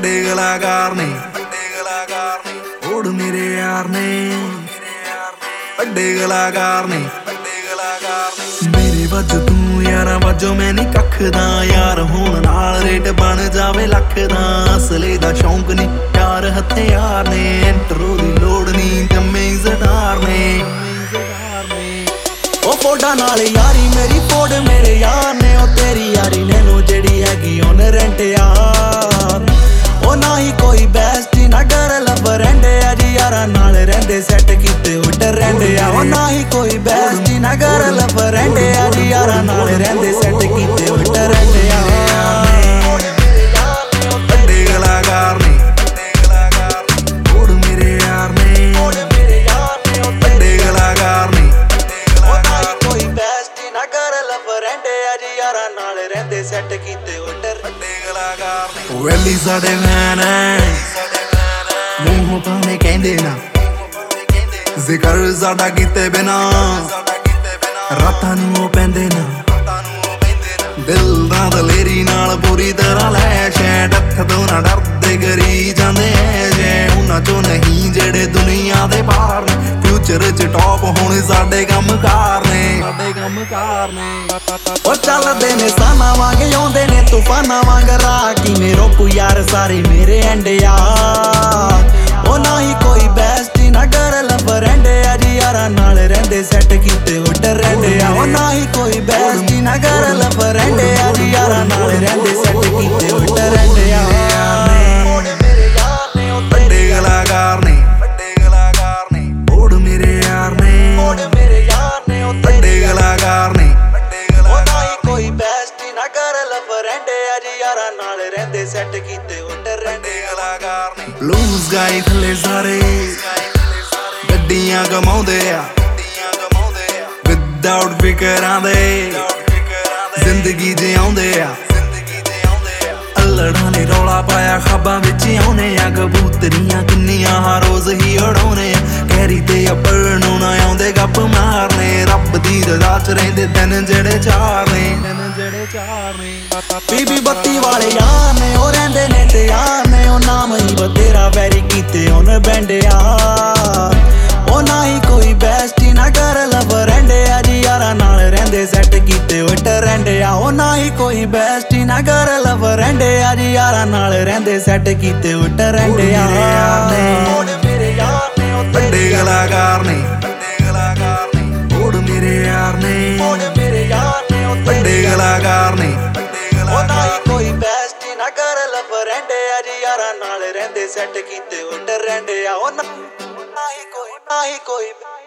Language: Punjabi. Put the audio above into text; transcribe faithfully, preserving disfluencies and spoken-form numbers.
ਵੱਡੇ ਕਲਾਕਾਰ ਨੇ ਓੜ ਮੇਰੇ ਯਾਰ ਨੇ ਵੱਡੇ ਕਲਾਕਾਰ ਨੇ ਮੇਰੇ ਵਜ ਤੂੰ ਯਾਰਾਂ ਵਜੋਂ ਮੈਂ ਨੀ ਕੱਖ ਦਾ ਯਾਰ ਹੋਣ ਨਾਲ ਰੇਟ ਬਣ ਜਾਵੇ ਲੱਖ ਦਾ ਅਸਲੇ ਦਾ ਸ਼ੌਂਕ ਨੀ ਯਾਰ ਹਥਿਆਰ ਨੇ ਇੰਟਰੋ ਦੀ ਲੋੜ ਨੀ ਜੰਮੇ ਜ਼ਦਾਰ ਨੇ ਉਹ ਫੋਡਾ ਨਾਲ ਯਾਰੀ ਮੇਰੀ ਫੋੜ ਮੇਰੇ ਯਾਰ ਨੇ ਉਹ ਤੇਰੀ ਯਾਰੀ ਨੇ ਨੂੰ ਜਿਹੜੀ ਹੈਗੀ ਉਹਨੇ ਰੈਂਟ ਯਾਰ ਉਹ ਨਾ ਹੀ ਕੋਈ ਬੈਸਟੀ ਨਾ ਕਰ ਲੱਭ ਰਹਿੰਦੇ ਆ ਜੀ ਯਾਰਾਂ ਨਾਲ ਰਹਿੰਦੇ ਸੈੱਟ ਕੀਤੇ ਉੱਡ ਰਹਿੰਦੇ ਆ ਉਹ ਨਾ ਹੀ ਕੋਈ ਬੈਸਟੀ ਨਾ ਕਰ ਲੱਭ ਰਹਿੰਦੇ ਆ ਜੀ ਯਾਰਾਂ ਨਾਲ ਰਹਿੰਦੇ ਸੈੱਟ ਕੀਤੇ ਉੱਡ ਰਹਿੰਦੇ ਆ ਵੱਡੇ ਕਲਾਕਾਰ ਨੇ ਓੜ ਮੇਰੇ ਯਾਰ ਨੇ ਵੱਡੇ ਕਲਾਕਾਰ ਨੇ ਉਹ ਨਾ ਹੀ ਕੋਈ ਬੈਸਟੀ ਨਾ ਕਰ ਲੱਭ ਰਹਿੰਦੇ ਆ ਜੀ ਯਾਰਾਂ ਨਾਲ ਰਹਿੰਦੇ ਸੈੱਟ ਕੀਤੇ ਉੱਡ ਵੱਡੇ ਕਲਾਕਾਰ ਨੇ ਵੈਲੀ ਸਾਡੇ ਮੈਨ ਮੂੰਹੋਂ ਭਾਵੇਂ ਕਹਿੰਦੇ ਨਾ ਜ਼ਿਕਰ ਸਾਡਾ ਕੀਤੇ ਬਿਨਾ ਰਾਤਾਂ ਨੂੰ ਉਹ ਪੈਂਦੇ ਨਾ ਦਿਲ ਦਾ ਦਲੇਰੀ ਨਾਲ ਪੂਰੀ ਤਰ੍ਹਾਂ ਲੈ ਸ਼ੈ ਡੱਥ ਤੋਂ ਨਾ ਡਰਦੇ ਕਰੀ ਜਾਂਦੇ ਐ ਉਹਨਾਂ ਚੋਂ ਨਹੀਂ ਜਿਹੜੇ ਦੁਨੀਆ ਦੇ ਬਾਹਰ ਨੇ ਫਿਊਚਰ ਚ ਟੌਪ ਹੋਣੇ ਸਾਡੇ ਕੰਮਕਾਰ ਨੇ ਸਾਡੇ ਕੰਮਕਾਰ ਨੇ ਉਹ ਚੱਲਦੇ ਨੇ ਸਾਨਾ ਵਾਂਗ ਆਉਂਦੇ ਨੇ ਤੂਫਾਨਾਂ ਵਾਂਗ ਰਾਹ ਕਿਵੇਂ ਰੋਕੂ ਯਾਰ ਸਾਰੇ ਮੇਰੇ ਐਂਡ ਯਾਰ ਉਹ ਨਾ ਹੀ ਕੋਈ ਬੈਸਟੀ ਨਾ ਕਰ ਲੱਭ ਰਹਿੰਦੇ ਆ ਜੀ ਯਾਰਾਂ ਨਾਲ ਰਹਿੰਦੇ ਸੈੱਟ ਕੀਤੇ ਉੱਡ ਰਹਿੰਦੇ ਆ ਉਹ ਨਾ ਹੀ ਕੋਈ ਬੈਸਟੀ ਨਾ ਕਰ ਲੱਭ ਰਹਿੰਦੇ ਆ ਜੀ ਯਾਰਾਂ ਨਾਲ ਰਹਿੰਦੇ ਸੈੱਟ ਕੀਤੇ ਉੱਡ ਰਹਿੰਦੇ ਆ ਵੱਡੇ ਕਲਾਕਾਰ ਨੇ ਓੜ ਮੇਰੇ ਯਾਰ ਨੇ ਵੱਡੇ ਕਲਾਕਾਰ ਨੇ ਉਹ ਨਾ ਹੀ ਕੋਈ ਬੈਸਟੀ ਨਾ ਕਰ ਲੱਭ ਰਹਿੰਦੇ ਆ ਜੀ ਯਾਰਾਂ ਨਾਲ ਰਹਿੰਦੇ ਸੈੱਟ ਕੀਤੇ ਉੱਡ ਰਹਿੰਦੇ ਕਲਾਕਾਰ ਨੇ ਬਲੂਜ਼ ਗਾਈ ਥੱਲੇ ਸਾਰੇ ਗੱਡੀਆਂ ਕਮਾਉਂਦੇ ਆ ਵਿਦਆਊਟ ਫਿਕਰਾਂ ਦੇ ਜ਼ਿੰਦਗੀ ਜਿਉਂਦੇ ਆ ਅਲੜਾਂ ਨੇ ਰੌਲਾ ਪਾਇਆ ਖਾਬਾਂ ਵਿੱਚ ਆਉਨੇ ਆ ਕਬੂਤਰੀਆਂ ਕਿੰਨੀਆਂ ਹਰ ਰੋਜ਼ ਹੀ ਉਡਾਉਨੇ ਕਹਿਰੀ ਤੇ ਅੱਬਰ ਨੂੰ ਨਾ ਆਉਂਦੇ ਗੱਪ ਮਾਰਨੇ ਰੱਬ ਦੀ ਰਜ਼ਾ ਚ ਰਹਿੰਦੇ ਦਿਨ ਜਿਹੜੇ ਚਾਰ ਨੇ ਦਿਨ ਜਿਹੜੇ ਚਾਰ ਨੇ ਬੀਬੀ ਬੱਤੀ ਵਾਲੇ ਯਾਰ ਨੇ ਉਹ ਰਹਿੰਦੇ ਨੇ ਤੇ ਯਾਰ ਨੇ ਉਹ ਨਾਮ ਹੀ ਬਤੇਰਾ ਵੈਰੀ ਕੀਤੇ ਉਹਨੇ ਬੈਂਡਿਆ ਉਹ ਨਾ ਹੀ ਕੋਈ ਬੈਸਟੀ ਨਾ ਕਰ ਲੱਭ ਰਹਿੰਦੇ ਆ ਜੀ ਯਾਰਾਂ ਨਾਲ ਰਹਿੰਦੇ ਸੈੱਟ ਕੀਤੇ ਉੱਡ ਰਹਿੰਦੇ ਆ ਉਹ ਨਾ ਹੀ ਕੋਈ ਬੈਸਟੀ ਨਾ ਕਰ ਲੱਭ ਰਹਿੰਦੇ ਆ ਜੀ ਯਾਰਾਂ ਨਾਲ ਰਹਿੰਦੇ ਸੈੱਟ ਕੀਤੇ ਉੱਡ ਰਹਿੰਦੇ ਆ ਵੱਡੇ ਕਲਾਕਾਰ ਨੇ ਓੜ ਮੇਰੇ ਯਾਰ ਨੇ ਵੱਡੇ ਕਲਾਕਾਰ ਨੇ ਉਹ ਨਾ ਹੀ ਕੋਈ ਬੈਸਟੀ ਨਾ ਕਰ ਲੱਭ ਰਹਿੰਦੇ ਆ ਜੀ ਯਾਰਾਂ ਨਾਲ ਰਹਿੰਦੇ ਸੈੱਟ ਕੀਤੇ ਉੱਡ ਰਹਿੰਦੇ ਆ ਉਹ ਨਾ ਹੀ ਕੋਈ ਨਾ ਹੀ ਕੋਈ